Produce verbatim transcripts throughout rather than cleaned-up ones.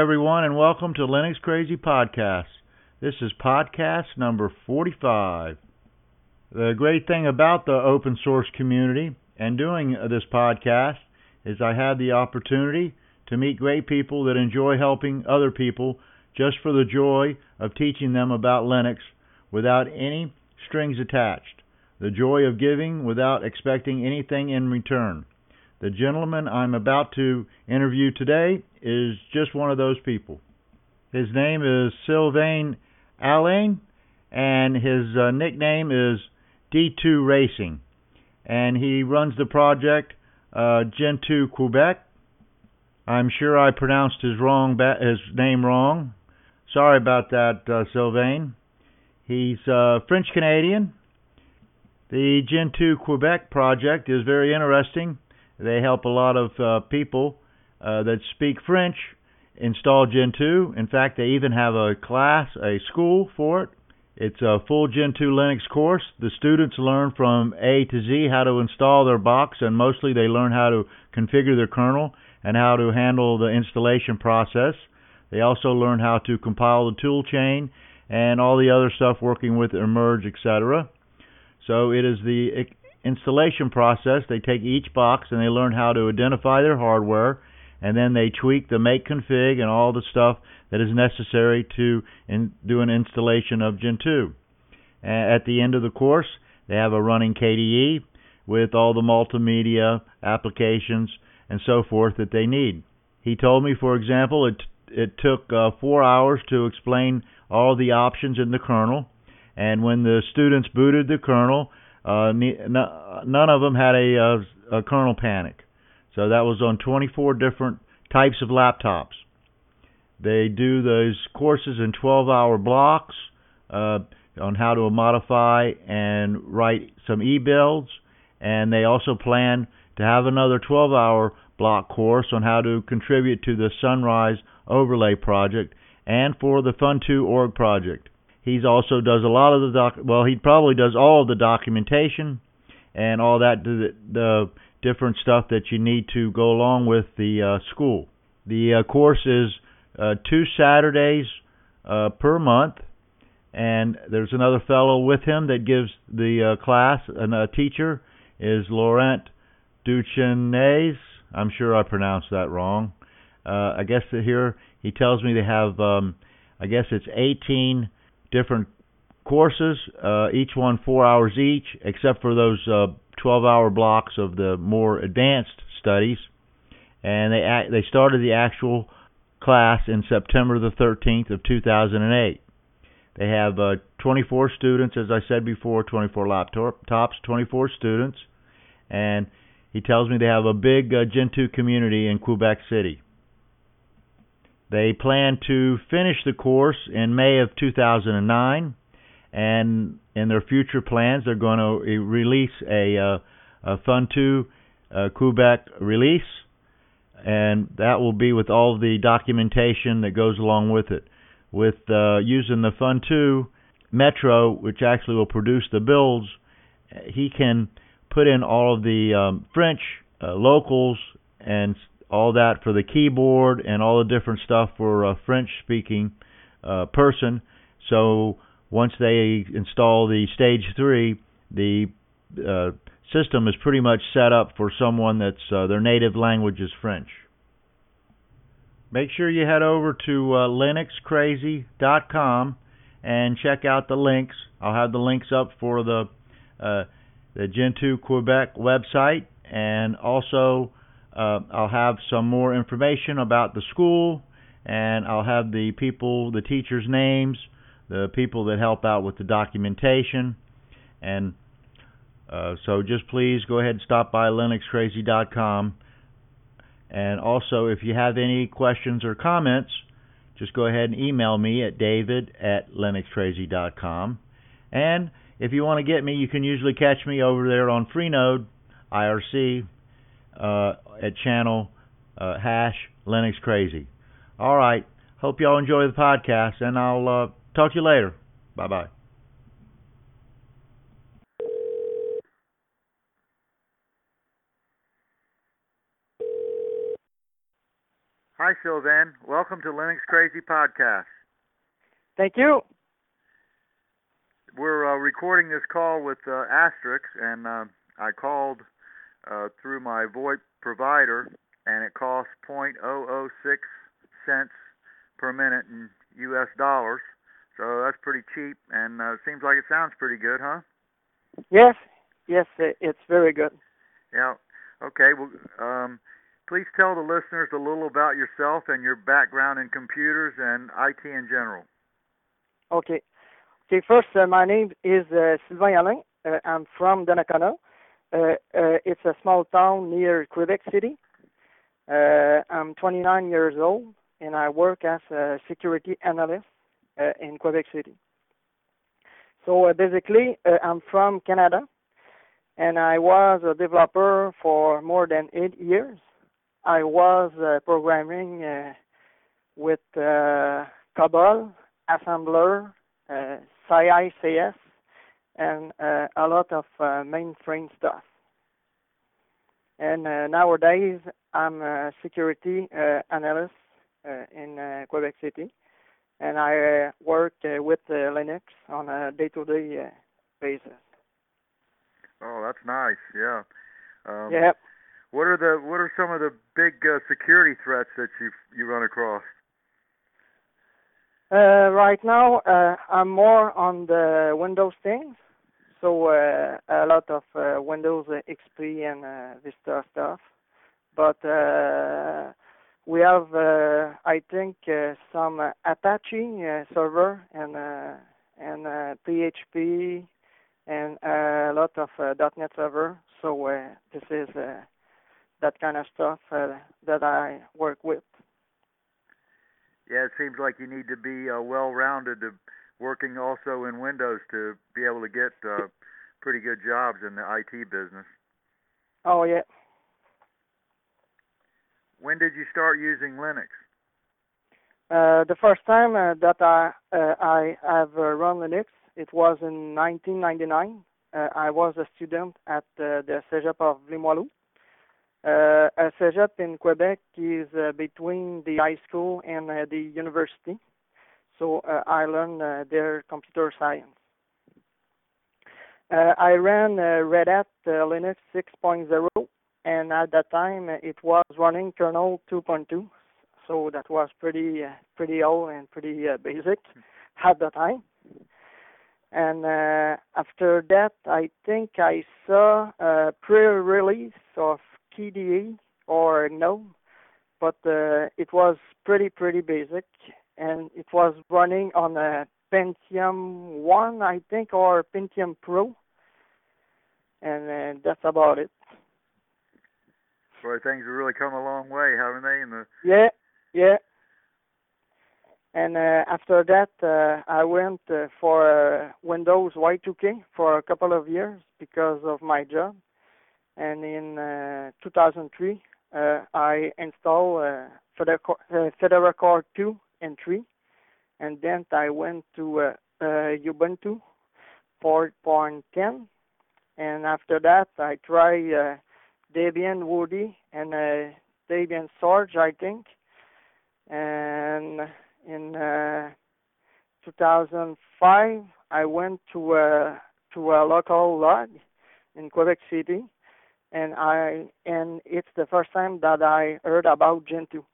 everyone, and welcome to Linux Crazy Podcast. This is podcast number forty-five. The great thing about the open source community and doing this podcast is I have the opportunity to meet great people that enjoy helping other people just for the joy of teaching them about Linux without any strings attached. The joy of giving without expecting anything in return. The gentleman I'm about to interview today is just one of those people. His name is Sylvain Allain, and his uh, nickname is D two Racing. And he runs the project uh, Gentoo Quebec. I'm sure I pronounced his wrong his name wrong. Sorry about that, uh, Sylvain. He's uh, French-Canadian. The Gentoo Quebec project is very interesting. They help a lot of uh, people uh, that speak French install Gentoo. In fact, they even have a class, a school for it. It's a full Gentoo Linux course. The students learn from A to Z how to install their box, and mostly they learn how to configure their kernel and how to handle the installation process. They also learn how to compile the tool chain and all the other stuff working with Emerge, et cetera. So it is the installation process. They take each box and they learn how to identify their hardware, and then they tweak the make config and all the stuff that is necessary to in, do an installation of Gentoo. At the end of the course, they have a running K D E with all the multimedia applications and so forth that they need. He told me, for example, it it took uh, four hours to explain all the options in the kernel, and when the students booted the kernel, Uh, none of them had a, a, a kernel panic. So that was on twenty-four different types of laptops. They do those courses in twelve-hour blocks uh, on how to modify and write some e-builds. And they also plan to have another twelve-hour block course on how to contribute to the Sunrise Overlay project and for the Funtoo dot org project. He also does a lot of the doc. Well, he probably does all of the documentation and all that, the, the different stuff that you need to go along with the uh, school. The uh, course is uh, two Saturdays uh, per month, and there's another fellow with him that gives the uh, class, and a teacher is Laurent Duchesnays. I'm sure I pronounced that wrong. Uh, I guess that here he tells me they have, um, I guess it's eighteen different courses, uh, each one four hours each, except for those uh, twelve-hour blocks of the more advanced studies. And they act, they started the actual class in September the thirteenth of two thousand eight. They have uh, twenty-four students, as I said before, twenty-four laptops, twenty-four students, and he tells me they have a big uh, Gentoo community in Quebec City. They plan to finish the course in May of two thousand nine, and in their future plans, they're going to release a, uh, a Funtoo uh, Quebec release, and that will be with all the documentation that goes along with it. With uh, using the Funtoo Metro, which actually will produce the builds, he can put in all of the um, French uh, locals and all that for the keyboard and all the different stuff for a French-speaking uh, person. So once they install the stage three, the uh, system is pretty much set up for someone that's uh, their native language is French. Make sure you head over to uh, linux crazy dot com and check out the links. I'll have the links up for the uh, the Gentoo Quebec website, and also Uh, I'll have some more information about the school, and I'll have the people, the teachers' names, the people that help out with the documentation. And uh, so just please go ahead and stop by linux crazy dot com. And also, if you have any questions or comments, just go ahead and email me at david at linux crazy dot com. And if you want to get me, you can usually catch me over there on Freenode, I R C, uh, at channel uh, hash Linux Crazy. All right. Hope y'all enjoy the podcast, and I'll uh, talk to you later. Bye-bye. Hi, Sylvain. Welcome to Linux Crazy Podcast. Thank you. We're uh, recording this call with uh, Asterisk, and uh, I called uh, through my VoIP provider, and it costs zero point zero zero six cents per minute in U S dollars. So that's pretty cheap, and uh, seems like it sounds pretty good, huh? Yes, yes, it's very good. Yeah. Okay. Well, um, please tell the listeners a little about yourself and your background in computers and I T in general. Okay. Okay. First, uh, my name is uh, Sylvain Alain. Uh, I'm from Donnacona. Uh, uh, it's a small town near Quebec City. Uh, I'm twenty-nine years old, and I work as a security analyst uh, in Quebec City. So uh, basically, uh, I'm from Canada, and I was a developer for more than eight years. I was uh, programming uh, with uh, COBOL, assembler, uh, C I C S, and uh, a lot of uh, mainframe stuff. And uh, nowadays, I'm a security uh, analyst uh, in uh, Quebec City, and I uh, work uh, with uh, Linux on a day-to-day uh, basis. Oh, that's nice. Yeah. Um, yeah. What are the What are some of the big uh, security threats that you you run across? Uh, right now, uh, I'm more on the Windows things, so uh, a lot of uh, Windows X P and uh, Vista stuff. But uh, we have, uh, I think, uh, some uh, Apache uh, server and uh, and uh, P H P and uh, a lot of uh, .NET server. So uh, this is uh, that kind of stuff uh, that I work with. Yeah, it seems like you need to be uh, well-rounded, to working also in Windows to be able to get uh, pretty good jobs in the I T business. Oh, yeah. When did you start using Linux? Uh, the first time uh, that I uh, I have uh, run Linux, it was in nineteen ninety-nine. Uh, I was a student at uh, the Cégep of Limoilou. Uh, a Cégep in Quebec is uh, between the high school and uh, the university. So uh, I learned uh, their computer science. Uh, I ran uh, Red Hat uh, Linux six point oh, and at that time uh, it was running kernel two point two. So that was pretty uh, pretty old and pretty uh, basic at the time. And uh, after that, I think I saw a pre-release of K D E or GNOME, but uh, it was pretty, pretty basic, and it was running on a Pentium one, I think, or Pentium Pro, and uh, that's about it. Boy, things have really come a long way, haven't they? In the yeah, yeah. And uh, after that, uh, I went uh, for uh, Windows Y two K for a couple of years because of my job. And in uh, two thousand three, uh, I installed uh, Fedora, uh, Fedora Core two and three. And then I went to uh, uh, Ubuntu four point ten. And after that, I tried uh, Debian Woody and uh, Debian Storage, I think. And in uh, two thousand five, I went to uh, to a local log in Quebec City, and I and it's the first time that I heard about Gentoo.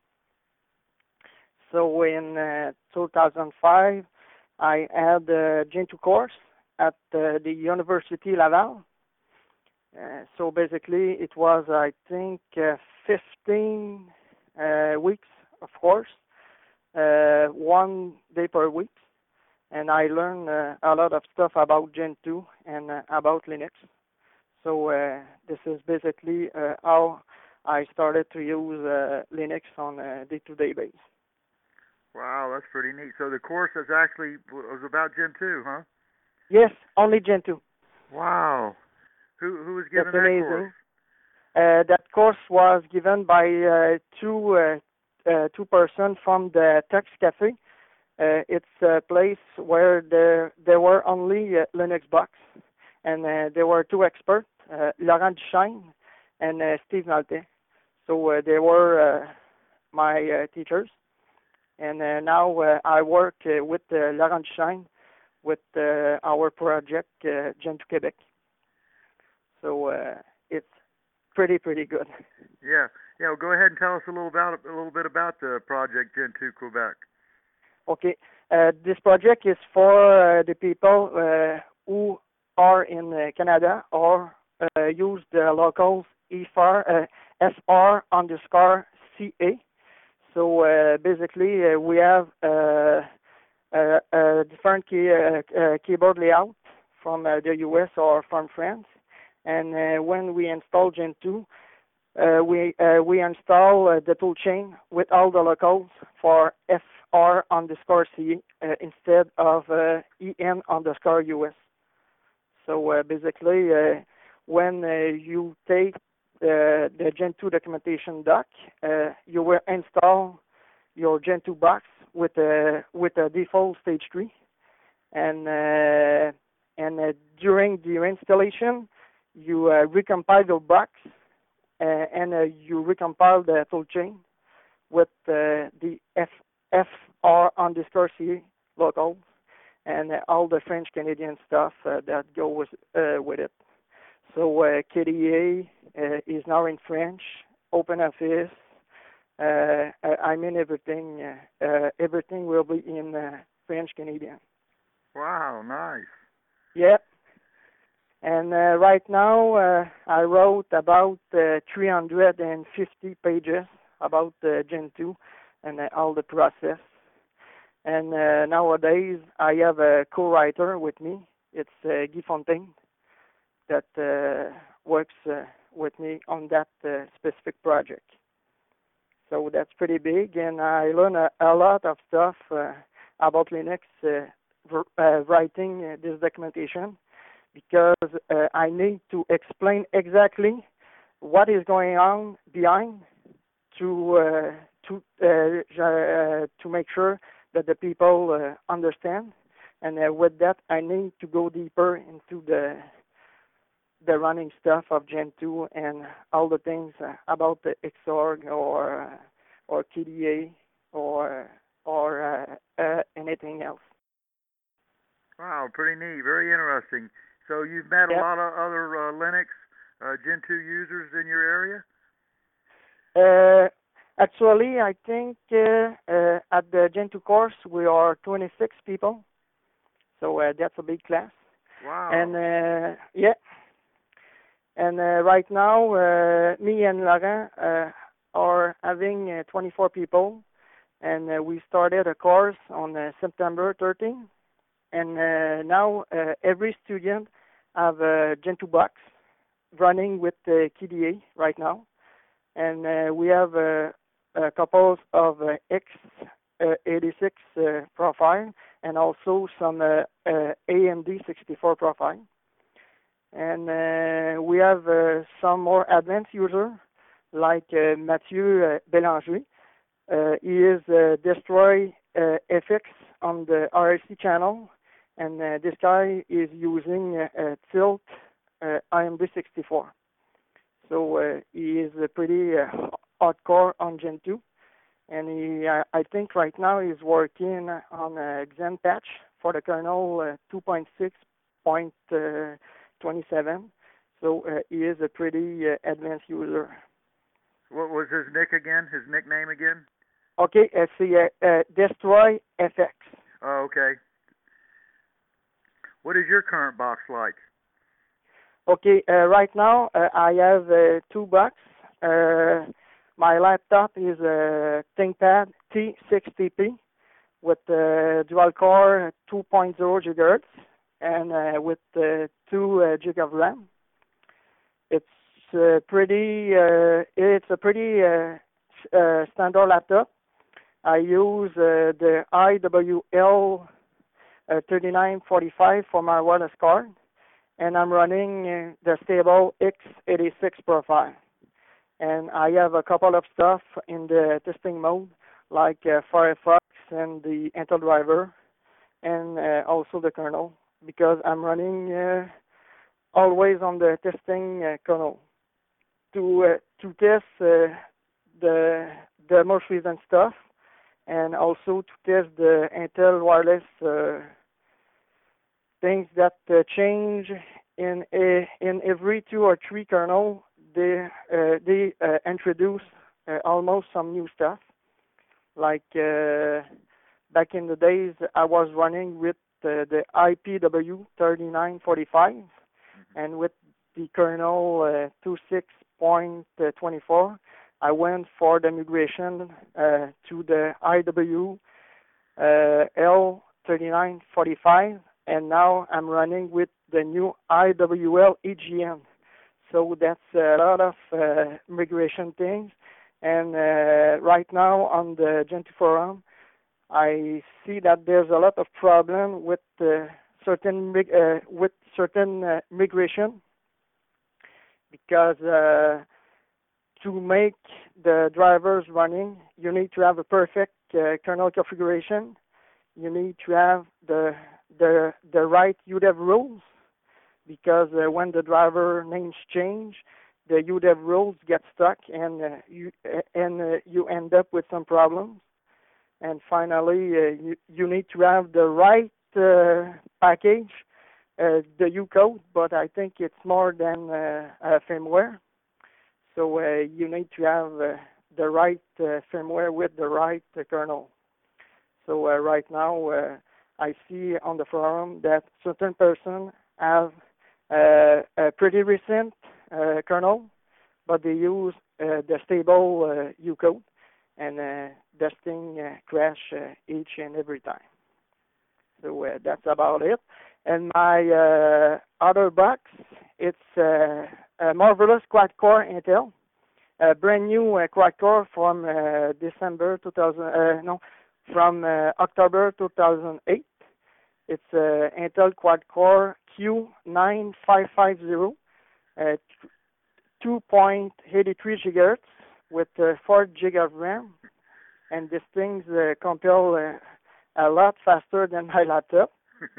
So in uh, two thousand five, I had a Gentoo course at uh, the University Laval. Uh, so basically, it was I think uh, fifteen uh, weeks of course. Uh, one day per week, and I learned uh, a lot of stuff about Gentoo and uh, about Linux. So uh, this is basically uh, how I started to use uh, Linux on a day-to-day basis. Wow, that's pretty neat. So the course is actually was about Gentoo, huh? Yes, only Gentoo. Wow. Who who was giving That's that amazing. course? Uh, that course was given by uh, two uh, uh, two persons from the Tux Cafe. Uh, it's a place where there there were only uh, Linux box, and uh, there were two experts, uh, Laurent Duchesne and uh, Steve Malte. So uh, they were uh, my uh, teachers. And uh, now uh, I work uh, with uh, Laurent Duchesne with uh, our project uh, Gen two Quebec. So uh, it's pretty pretty good. Yeah, yeah. Well, go ahead and tell us a little about a little bit about the project Gen two Quebec. Okay, uh, this project is for uh, the people uh, who are in uh, Canada or uh, use the locals E F R, uh, S R underscore C A. So uh, basically, uh, we have uh, a, a different key, uh, uh, keyboard layout from uh, the U S or from France. And uh, when we install Gen two, uh, we uh, we install uh, the tool chain with all the locals for F R underscore C uh, instead of uh, E N underscore U S. So uh, basically, uh, when uh, you take the, the Gen two documentation doc, uh, you will install your Gen two box with a with a default stage three, and uh, and uh, during the installation, you uh, recompile the box uh, and uh, you recompile the tool chain with uh, the F F R underscore C locals and uh, all the French Canadian stuff uh, that go with uh, with it. So uh, K D A uh, is now in French. OpenOffice. Uh, I mean everything. Uh, uh, everything will be in uh, French Canadian. Wow, nice. Yeah. And uh, right now uh, I wrote about uh, three hundred fifty pages about uh, Gen two and uh, all the process. And uh, nowadays I have a co-writer with me. It's uh, Guy Fontaine that uh, works uh, with me on that uh, specific project. So that's pretty big, and I learned a, a lot of stuff uh, about Linux uh, uh, writing uh, this documentation because uh, I need to explain exactly what is going on behind to uh, to uh, uh, to make sure that the people uh, understand. And uh, with that, I need to go deeper into the the running stuff of Gen two and all the things uh, about the Xorg or uh, or K D A or or uh, uh, anything else. Wow, pretty neat, very interesting. So you've met Yep. a lot of other uh, Linux uh, Gen two users in your area? Uh, actually, I think uh, uh, at the Gen two course we are twenty-six people, so uh, that's a big class. Wow. And uh, yeah. And uh, right now, uh, me and Laurent uh, are having uh, twenty-four people, and uh, we started a course on uh, September thirteenth. And uh, now uh, every student have a Gen two box running with the K D A right now, and uh, we have uh, a couple of uh, X eighty-six uh, profile and also some uh, uh, A M D sixty-four profile. And uh, we have uh, some more advanced users like uh, Mathieu uh, Bélanger. Uh, he is uh, Destroy uh, F X on the R L C channel, and uh, this guy is using uh, uh, Tilt uh, A M D sixty-four. So uh, he is uh, pretty uh, hardcore on Gen two, and he, uh, I think right now he's working on a Xen patch for the kernel uh, two point six point twenty-seven. So uh, he is a pretty uh, advanced user. What was his nick again? His nickname again? Okay, it's the uh, uh, Destroy F X. Oh, okay. What is your current box like? Okay, uh, right now uh, I have uh, two boxes. Uh, my laptop is a ThinkPad T sixty P with uh, dual core two point oh gigahertz and uh, with uh, two uh, gig of RAM. It's uh, pretty. Uh, it's a pretty uh, uh, standard laptop. I use uh, the I W L uh, thirty-nine forty-five for my wireless card, and I'm running uh, the stable X eighty-six profile. And I have a couple of stuff in the testing mode, like uh, Firefox and the Intel driver, and uh, also the kernel, because I'm running uh, always on the testing uh, kernel to uh, to test uh, the the most recent stuff, and also to test the Intel wireless uh, things that uh, change in a, in every two or three kernel. They uh, they uh, introduce uh, almost some new stuff. Like uh, back in the days, I was running with uh, the I P W thirty-nine forty-five, and with the kernel uh, twenty-six point twenty-four, I went for the migration uh, to the I W L thirty-nine forty-five, and now I'm running with the new I W L E G N. So that's a lot of uh, migration things. And uh, right now on the Gentoo forum, I see that there's a lot of problem with uh, certain uh, with certain uh, migration, because uh, to make the drivers running, you need to have a perfect uh, kernel configuration. You need to have the the the right U D E V rules, because uh, when the driver names change, the U D E V rules get stuck, and uh, you uh, and uh, you end up with some problems. And finally, uh, you you need to have the right uh, package, uh, the U code, but I think it's more than uh, a firmware. So uh, you need to have uh, the right uh, firmware with the right uh, kernel. So uh, right now, uh, I see on the forum that certain persons have uh, a pretty recent uh, kernel, but they use uh, the stable uh, U code, and uh, this thing uh, crash uh, each and every time. So uh, that's about it. And my uh, other box, it's uh, a marvelous quad-core Intel, a brand new uh, quad-core from uh, December two thousand, uh, no, from uh, October two thousand eight. It's uh, Intel quad-core Q nine five five zero, uh, two point eight three gigahertz with uh, four gig of RAM, and these things uh, compile uh, a lot faster than my laptop.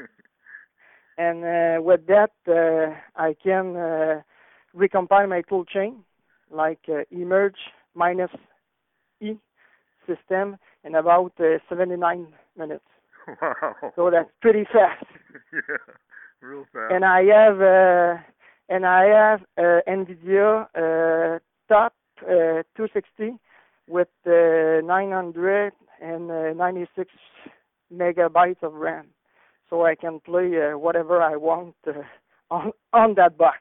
And uh, with that, uh, I can uh, recompile my tool chain, like uh, emerge minus E system, in about uh, seventy-nine minutes. Wow. So that's pretty fast. Yeah, real fast. And I have uh, and I have uh, NVIDIA uh, top uh, two sixty with uh, nine hundred ninety-six megabytes of RAM. So I can play uh, whatever I want uh, on on that box.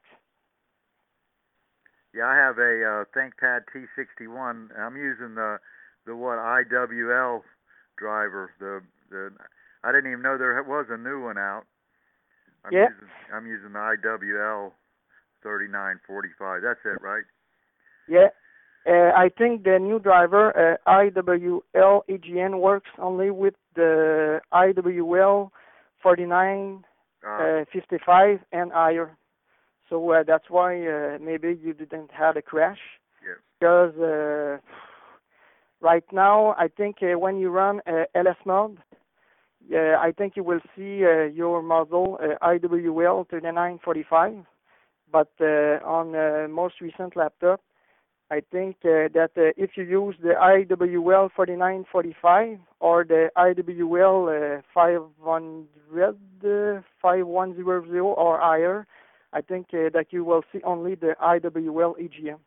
Yeah, I have a uh, ThinkPad T sixty-one. I'm using the the what I W L driver. The the I didn't even know there was a new one out. I'm yeah. using I'm using the I W L thirty-nine forty-five. That's it, right? Yeah. Uh, I think the new driver uh, I W L E G N works only with the I W L forty-nine Uh, fifty-five and higher. So uh, that's why uh, maybe you didn't have a crash. yeah. Because uh, right now, I think uh, when you run uh, L S mode, uh, I think you will see uh, your model uh, I W L thirty-nine forty-five. But uh, on uh, most recent laptop, I think uh, that uh, if you use the I W L forty-nine forty-five or the I W L uh, five hundred, uh, five one zero zero or higher, I think uh, that you will see only the I W L E G N.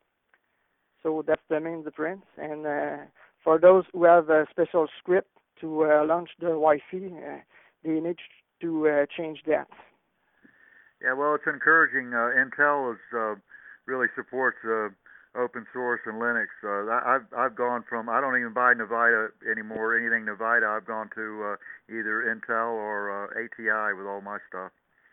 So that's the main difference. And uh, for those who have a special script to uh, launch the Wi-Fi, uh, they need to uh, change that. Yeah, well, it's encouraging. Uh, Intel is uh, really supports uh, open source and Linux. Uh, I've I've gone from I don't even buy Nevada anymore. Anything Nevada, I've gone to uh, either Intel or uh, A T I with all my stuff.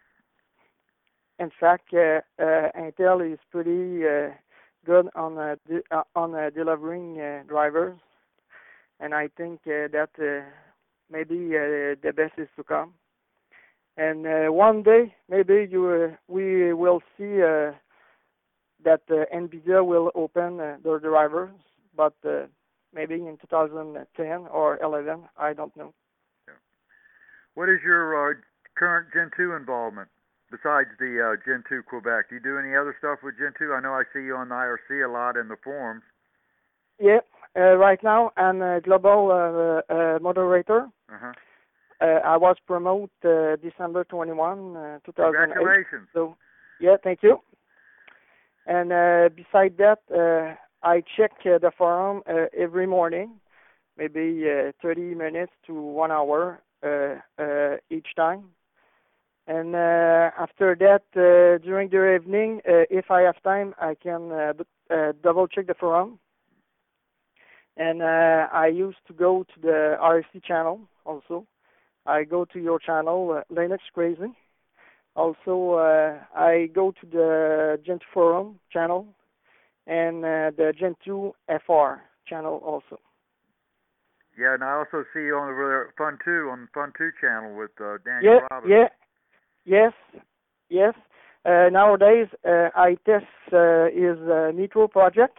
In fact, uh, uh, Intel is pretty uh, good on uh, de- uh, on uh, delivering uh, drivers, and I think uh, that uh, maybe uh, the best is to come. And uh, one day, maybe you uh, we will see uh, that uh, NVIDIA will open uh, their drivers, but uh, maybe in two thousand ten or eleven, I don't know. Yeah. What is your uh, current Gen two involvement besides the uh, Gen two Quebec? Do you do any other stuff with Gen two? I know I see you on the I R C a lot in the forums. Yeah, uh, right now I'm a global uh, uh, moderator. Uh-huh. Uh, I was promoted uh, December twenty-first, uh, two thousand eight. Congratulations. So, yeah, thank you. And uh, beside that, uh, I check uh, the forum uh, every morning, maybe uh, thirty minutes to one hour uh, uh, each time. And uh, after that, uh, during the evening, uh, if I have time, I can uh, d- uh, double check the forum. And uh, I used to go to the R S C channel also. I go to your channel, uh, Linux Crazy. Also, uh, I go to the Gen two forum channel and uh, the Gen two F R channel also. Yeah, and I also see you on over there, Fun two on Fun two channel with uh, Daniel Yeah, Robbins. yeah, yes, yes. Uh, nowadays, uh, I test uh, his uh, Nitro project.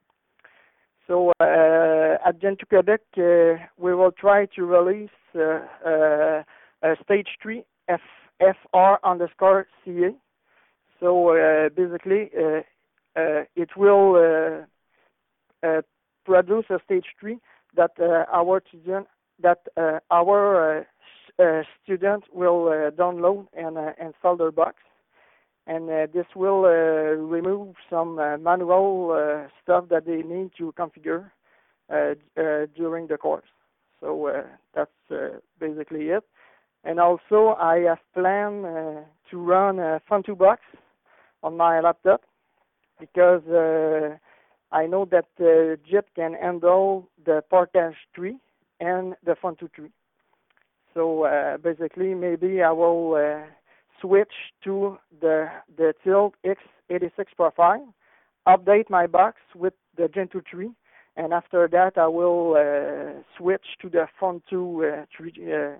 So uh, at Gen two Quebec, uh, we will try to release uh, uh, a stage three F FR underscore C A. So uh, basically, uh, uh, it will uh, uh, produce a stage three that uh, our student that uh, our uh, s- uh, student will uh, download and uh, install their box, and uh, this will uh, remove some uh, manual uh, stuff that they need to configure uh, uh, during the course. So uh, that's uh, basically it. And also, I have planned uh, to run a Fun two box on my laptop because uh, I know that uh, JIT can handle the Portage three and the Fun two three. So uh, basically, maybe I will uh, switch to the the Tilt X eighty-six profile, update my box with the Gen two three, and after that I will uh, switch to the Fun two uh, three uh,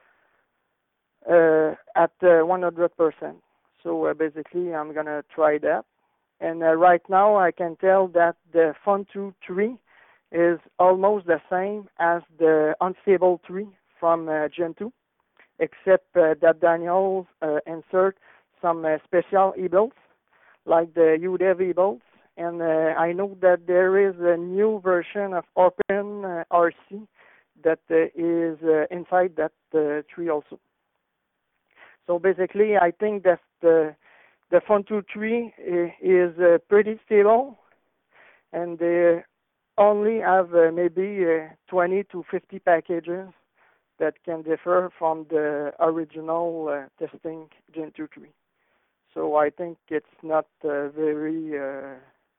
uh, at uh, one hundred percent. So uh, basically, I'm gonna try that. And uh, right now, I can tell that the Fun two three is almost the same as the Unstable three from uh, Gen two, except uh, that Daniel uh, insert some uh, special e-builds, like the U D E V e-builds. And uh, I know that there is a new version of Open uh, R C that uh, is uh, inside that uh, tree also. So basically, I think that the the Fun two three is uh, pretty stable, and they only have uh, maybe uh, twenty to fifty packages that can differ from the original uh, testing Gen two three. So I think it's not uh, very. Uh,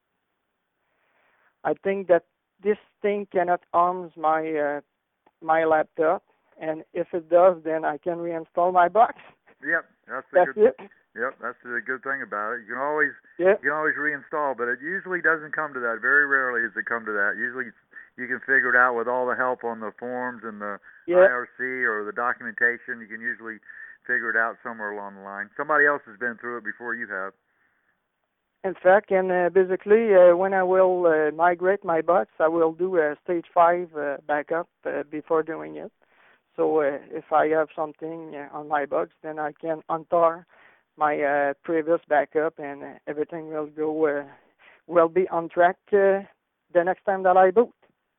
I think that this thing cannot harm my uh, my laptop, and if it does, then I can reinstall my box. Yep, that's the That's good. it. Yep, that's the good thing about it. You can always Yeah. you can always reinstall, but it usually doesn't come to that. Very rarely does it come to that. Usually you can figure it out with all the help on the forums and the Yeah. I R C or the documentation. You can usually figure it out somewhere along the line. Somebody else has been through it before you have. In fact, and uh, basically, uh, when I will uh, migrate my box, I will do a stage five uh, backup uh, before doing it. So uh, if I have something uh, on my box, then I can untar my uh, previous backup, and uh, everything will go uh, will be on track uh, the next time that I boot.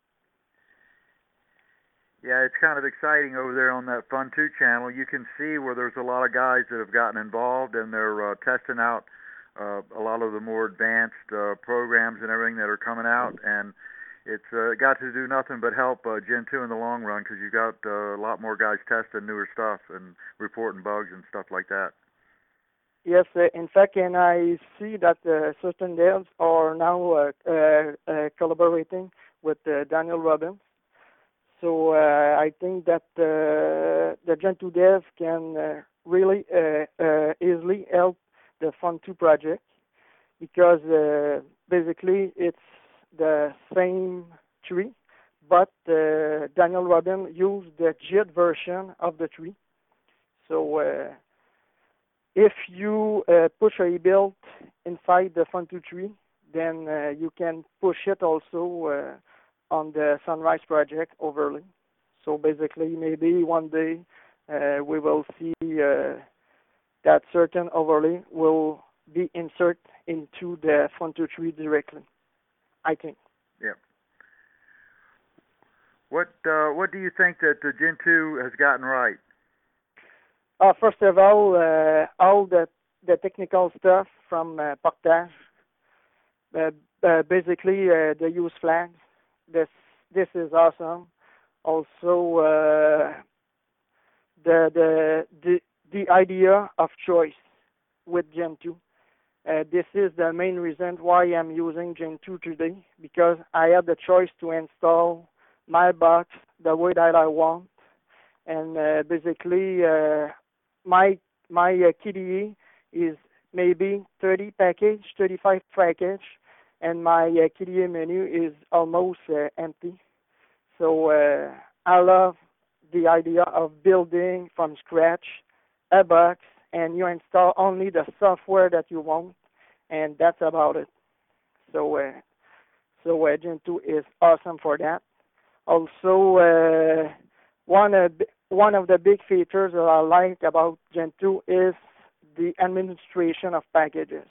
Yeah, it's kind of exciting over there on that Fun two channel. You can see where there's a lot of guys that have gotten involved, and they're uh, testing out uh, a lot of the more advanced uh, programs and everything that are coming out, and it's uh, got to do nothing but help uh, Gen two in the long run, because you've got uh, a lot more guys testing newer stuff and reporting bugs and stuff like that. Yes, uh, in fact, and I see that uh, certain devs are now uh, uh, uh, collaborating with uh, Daniel Robbins. So uh, I think that uh, the Gen two dev can uh, really uh, uh, easily help the Fun two project, because uh, basically it's the same tree, but uh, Daniel Robbins used the JIT version of the tree. So uh, if you uh, push a build inside the Fun two tree, then uh, you can push it also uh, on the Sunrise project overlay. So basically, maybe one day uh, we will see uh, that certain overlay will be inserted into the Fun two tree directly, I think. Yeah. What uh, what do you think that the Gen two has gotten right? Uh, first of all, uh, all the the technical stuff from uh, Portage, uh, uh, basically uh, the use flags. This this is awesome. Also, uh, the the the the idea of choice with Gen two. Uh, this is the main reason why I'm using Gen two today, because I have the choice to install my box the way that I want, and uh, basically uh, my my uh, K D E is maybe thirty package, thirty-five package, and my uh, K D E menu is almost uh, empty. So uh, I love the idea of building from scratch a box, and you install only the software that you want, and that's about it. So uh, so uh, Gen two is awesome for that. Also, uh, one uh, one of the big features that I like about Gen two is the administration of packages.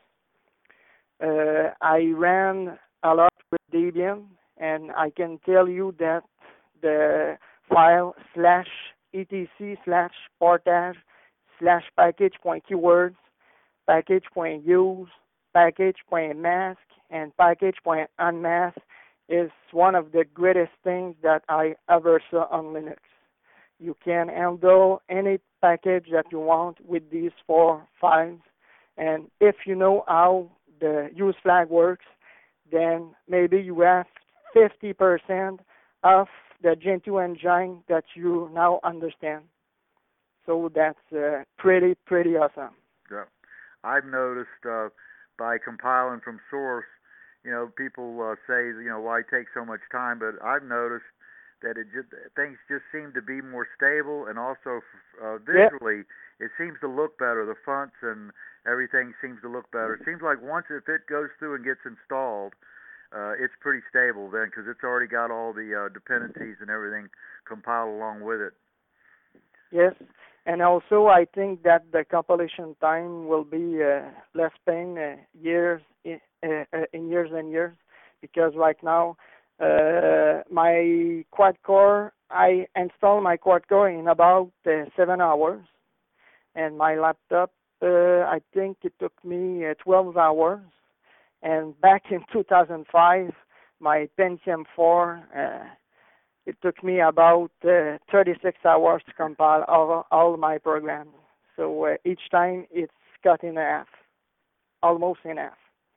Uh, I ran a lot with Debian, and I can tell you that the file slash etc slash portage slash package point keywords, package point use, package point mask, and package point unmask is one of the greatest things that I ever saw on Linux. You can handle any package that you want with these four files, and if you know how the use flag works, then maybe you have fifty percent of the Gen two engine that you now understand. So that's uh, pretty, pretty awesome. Yeah. I've noticed uh, by compiling from source, you know, people uh, say, you know, why take so much time, but I've noticed that it just things just seem to be more stable, and also uh, visually, yeah. It seems to look better. The fonts and everything seems to look better. It seems like once if it goes through and gets installed, uh, it's pretty stable then, because it's already got all the uh, dependencies and everything compiled along with it. Yes, and also I think that the compilation time will be uh, less pain uh, years in, uh, uh, in years and years, because right now uh, my quad core, I install my quad core in about uh, seven hours, and my laptop, uh, I think it took me uh, twelve hours, and back in two thousand five, my Pentium four. Uh, It took me about uh, thirty-six hours to compile all, all my programs. So uh, each time it's cut in half, almost in half.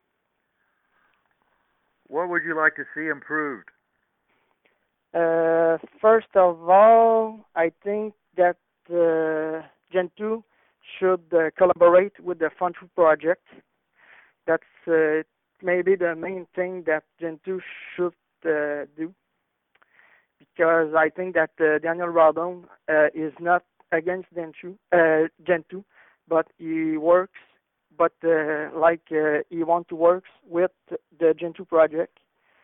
What would you like to see improved? Uh, first of all, I think that uh, Gen two should uh, collaborate with the Fun2 project. That's uh, maybe the main thing that Gen two should uh, do. Because I think that uh, Daniel Rodon uh, is not against Gen two, uh, Gen two, but he works, but uh, like uh, he wants to work with the Gen two project,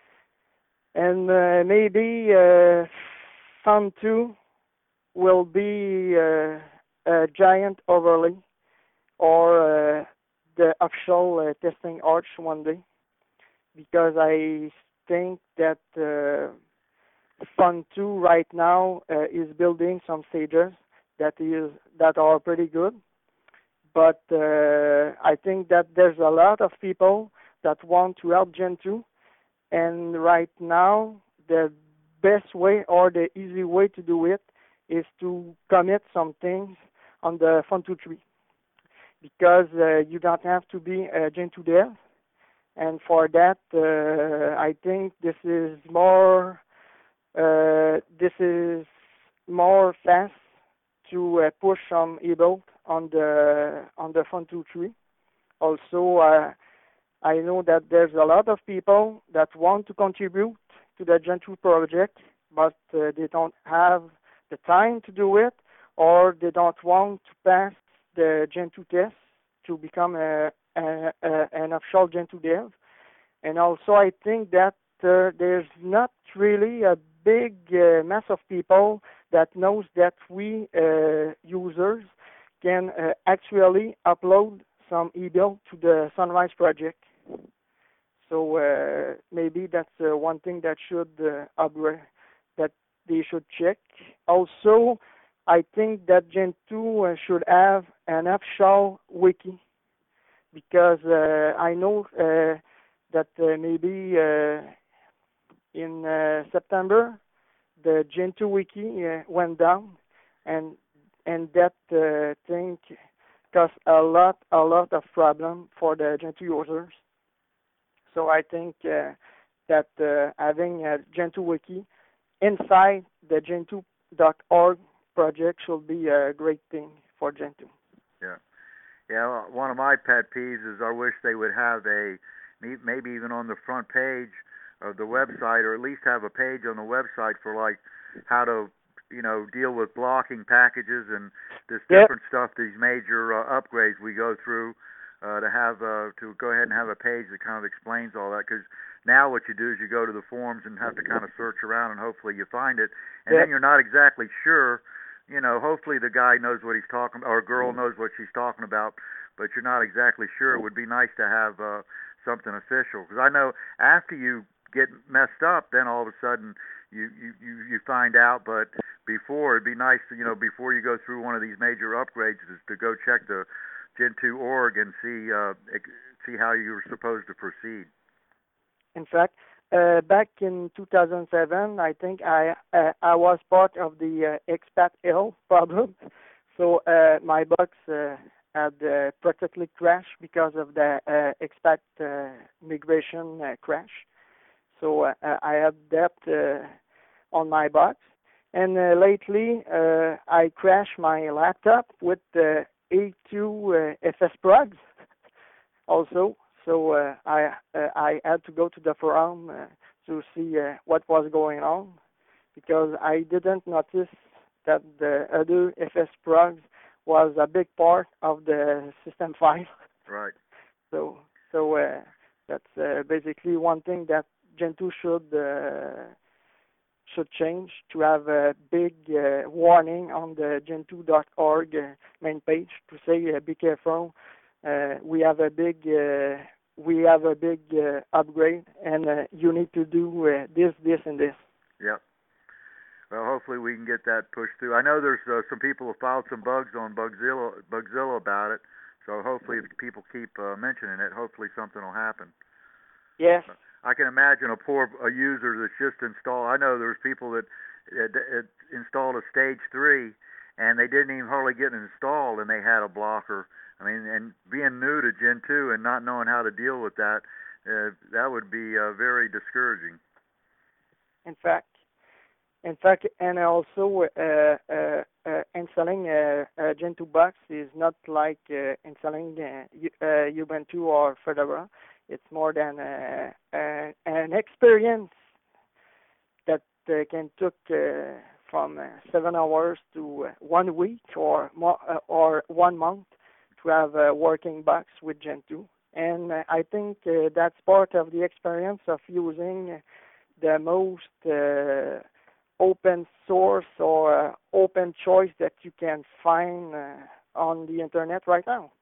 and uh, maybe uh, Fun two will be uh, a giant overlay or uh, the official uh, testing arch one day, because I think that. Uh, Fun two right now uh, is building some stages that is that are pretty good, but uh, I think that there's a lot of people that want to help Gen two, and right now the best way or the easy way to do it is to commit some things on the Fun two tree, because uh, you don't have to be a Gen two dev, and for that uh, I think this is more. Uh, this is more fast to uh, push some e-build on the on the Fun two tree. Also, uh, I know that there's a lot of people that want to contribute to the Gen two project, but uh, they don't have the time to do it, or they don't want to pass the Gen two test to become a, a, a, an official Gen two dev. And also, I think that uh, there's not really a big uh, mass of people that knows that we uh, users can uh, actually upload some e-build to the Sunrise project. So uh, maybe that's uh, one thing that should uh, upgrade, that they should check. Also, I think that Gentoo uh, should have an official wiki because uh, I know uh, that uh, maybe uh, in uh, September the Gentoo wiki uh, went down, and and that uh, thing caused a lot a lot of problem for the Gentoo users. So I think uh, that uh, having a Gentoo wiki inside the gentoo dot org project should be a great thing for Gentoo. Yeah. Yeah, well, one of my pet peeves is I wish they would have a, maybe even on the front page of the website, or at least have a page on the website for like how to, you know, deal with blocking packages and this Yep. different stuff, these major uh, upgrades we go through, uh, to have, uh, to go ahead and have a page that kind of explains all that. Because now what you do is you go to the forums and have to kind of search around and hopefully you find it. And Yep. then you're not exactly sure. You know, hopefully the guy knows what he's talking, or a girl knows what she's talking about, but you're not exactly sure. It would be nice to have uh, something official, because I know after you get messed up, then all of a sudden you, you, you, you find out. But before, it'd be nice to, you know, before you go through one of these major upgrades, is to go check the Gentoo dot org and see uh, see how you're supposed to proceed. In fact, uh, back in two thousand seven, I think I uh, I was part of the uh, expat L problem. So uh, my box uh, had uh, practically crashed because of the uh, expat uh, migration uh, crash. So uh, I had that uh, on my box. And uh, lately, uh, I crashed my laptop with the A two uh, F S Progs also. So uh, I uh, I had to go to the forum uh, to see uh, what was going on, because I didn't notice that the other F S Progs was a big part of the system file. Right. So so uh, that's uh, basically one thing that Gentoo should uh, should change, to have a big uh, warning on the gentoo dot org uh, main page to say uh, be careful. Uh, we have a big uh, we have a big uh, upgrade, and uh, you need to do uh, this, this, and this. Yep. Well, hopefully we can get that pushed through. I know there's uh, some people who filed some bugs on Bugzilla, Bugzilla about it. So hopefully, if people keep uh, mentioning it, hopefully something will happen. Yes. I can imagine a poor a user that's just installed. I know there's people that uh, uh, installed a stage three, and they didn't even hardly get it installed, and they had a blocker. I mean, and being new to Gentoo and not knowing how to deal with that, uh, that would be uh, very discouraging. In fact, in fact, and also uh, uh, uh, installing a, a Gentoo box is not like uh, installing uh, uh, Ubuntu or Fedora. It's more than uh, uh, an experience that uh, can took uh, from uh, seven hours to uh, one week or more, uh, or one month to have a working box with Gentoo. And uh, I think uh, that's part of the experience of using the most uh, open source or uh, open choice that you can find uh, on the internet right now.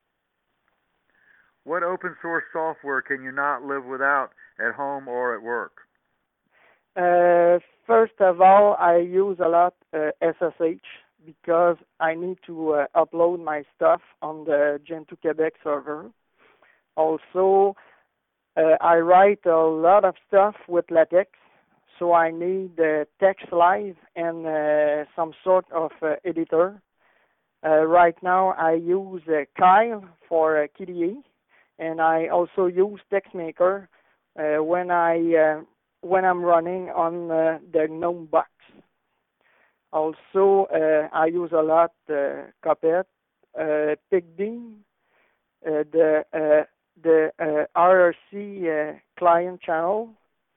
What open source software can you not live without at home or at work? Uh, first of all, I use a lot uh, S S H because I need to uh, upload my stuff on the Gentoo Quebec server. Also, uh, I write a lot of stuff with LaTeX, so I need uh, TextLive and uh, some sort of uh, editor. Uh, right now, I use uh, Kyle for uh, K D E, and I also use TextMaker uh, when I uh, when I'm running on uh, the GNOME box. Also, uh, I use a lot uh, Cuphead, uh, PicBeam, uh, the uh, the uh, R R C uh, client channel.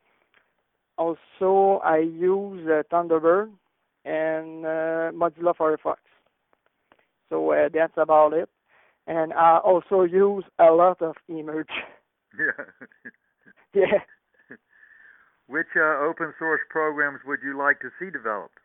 Also, I use uh, Thunderbird and uh, Mozilla Firefox. So uh, that's about it. And I also use a lot of Emerge. Yeah. Yeah. Which uh, open source programs would you like to see developed?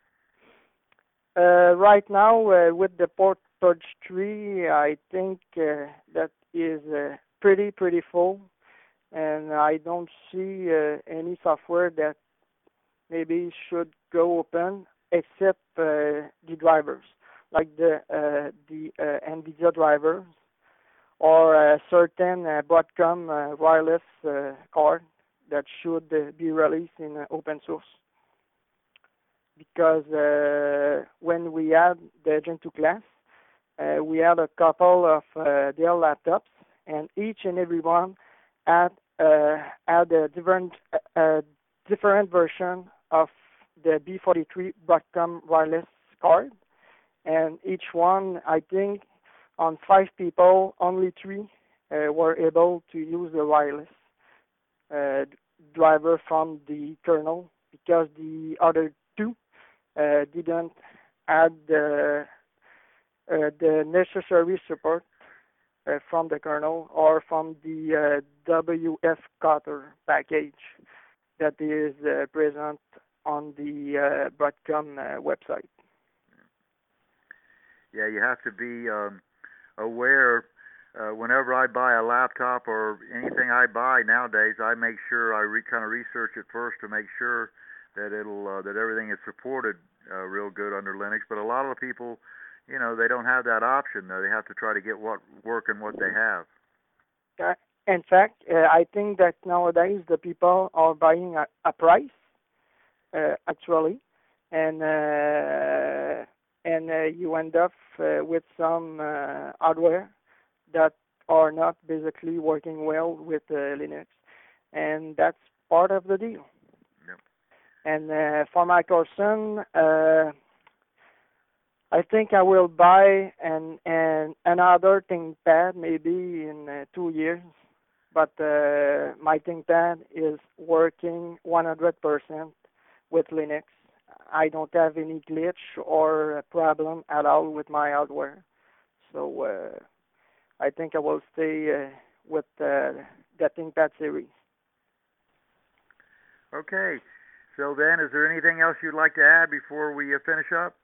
Uh, right now, uh, with the Port Purge three, I think uh, that is uh, pretty, pretty full. And I don't see uh, any software that maybe should go open, except uh, the drivers, like the uh, the uh, NVIDIA drivers or a certain uh, Broadcom uh, wireless uh, card that should uh, be released in uh, open source. Because uh, when we had the Gen two class, uh, we had a couple of uh, Dell laptops, and each and every one had uh, had a different uh, different version of the B forty-three Broadcom wireless card, and each one, I think, on five people, only three uh, were able to use the wireless uh, driver from the kernel, because the other two uh, didn't add the uh, the necessary support uh, from the kernel or from the uh, W F Cotter package that is uh, present on the uh, Broadcom uh, website. Yeah, you have to be um, aware. Uh, whenever I buy a laptop or anything I buy nowadays, I make sure I re- kind of research it first to make sure that it'll uh, that everything is supported uh, real good under Linux. But a lot of the people, you know, they don't have that option. They have to try to get what working what they have. Uh, in fact, uh, I think that nowadays the people are buying a, a price, uh, actually, and uh, and uh, you end up uh, with some uh, hardware that are not basically working well with uh, Linux, and that's part of the deal. Yep. And uh, for my person, uh, I think I will buy an, an another ThinkPad maybe in uh, two years, but uh, my ThinkPad is working one hundred percent with Linux. I don't have any glitch or problem at all with my hardware, so uh, I think I will stay uh, with uh, the ThinkPad series. Okay. So then, is there anything else you'd like to add before we uh, finish up?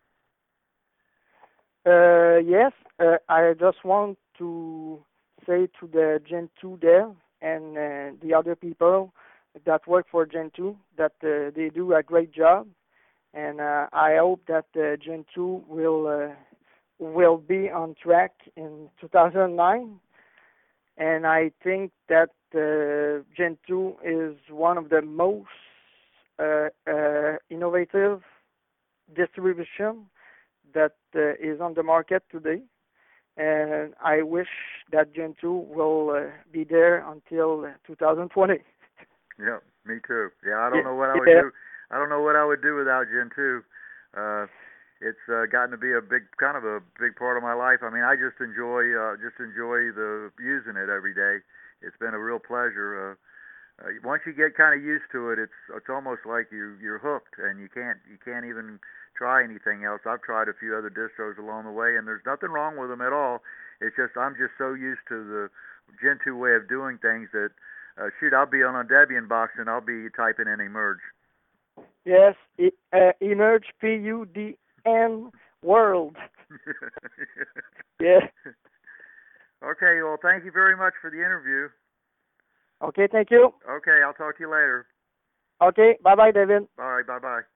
Uh, yes, uh, I just want to say to the Gen two dev and uh, the other people that work for Gen two that uh, they do a great job, and uh, I hope that uh, Gen two will uh, will be on track in two thousand nine. And I think that uh, Gen two is one of the most uh, uh, innovative distribution that uh, is on the market today. And I wish that Gen two will uh, be there until uh, two thousand twenty. Yeah, me too. Yeah, I don't Yeah, know what I would yeah. do. I don't know what I would do without Gen two. Uh, it's uh, gotten to be a big, kind of a big part of my life. I mean, I just enjoy, uh, just enjoy the using it every day. It's been a real pleasure. Uh, uh, once you get kind of used to it, it's it's almost like you you're hooked, and you can't you can't even try anything else. I've tried a few other distros along the way, and there's nothing wrong with them at all. It's just I'm just so used to the Gen two way of doing things that uh, shoot, I'll be on a Debian box and I'll be typing in emerge. Yes, e- uh, emerge P U D N world. Yeah. Okay, well, thank you very much for the interview. Okay, thank you. Okay, I'll talk to you later. Okay, bye bye, David. All right, bye bye.